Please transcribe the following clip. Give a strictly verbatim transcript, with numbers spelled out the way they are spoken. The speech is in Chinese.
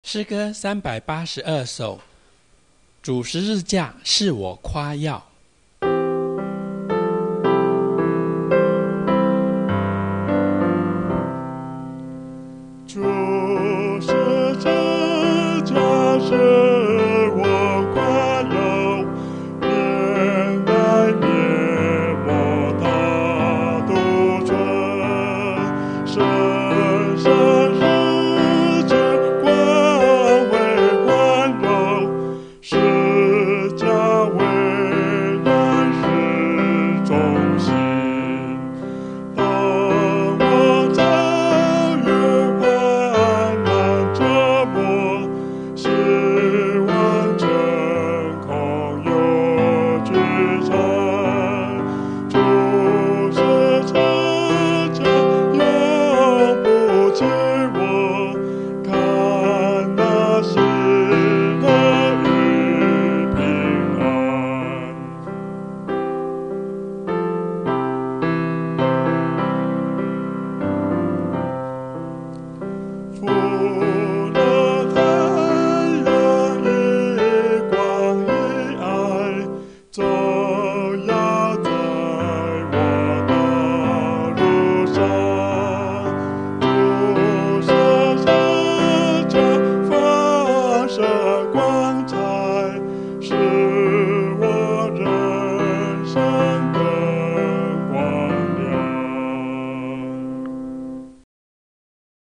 诗歌三百八十二首，主十字架是我夸耀。 主十字架是我夸耀，面带灭我他独尊，深深日之光为环绕，十架为人世中心。当我遭遇患难折磨，希望真空有支撑，主是持着永不弃我，看那喜乐与平安。除了太阳一光一爱，照耀在我的路上，主是十架放射光。